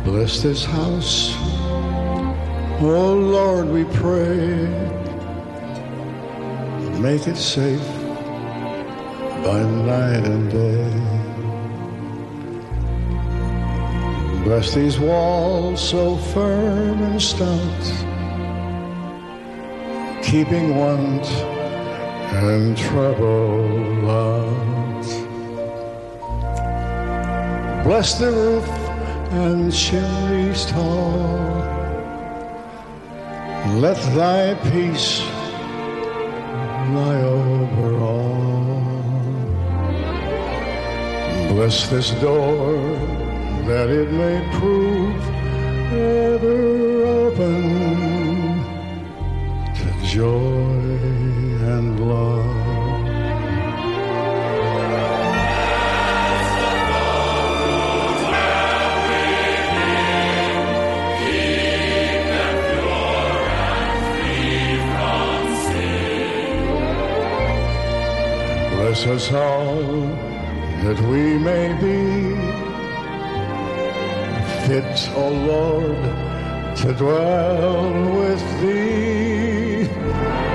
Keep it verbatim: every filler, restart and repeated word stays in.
Bless this house, oh Lord, we pray. Make it safe by night and day. Bless these walls so firm and stout, keeping want and trouble out. Bless the roof and chimneys tall. Let thy peace lie over all. Bless this door that it may prove ever open to joy and love. Bless us all that we may be fit, O Lord, to dwell with thee.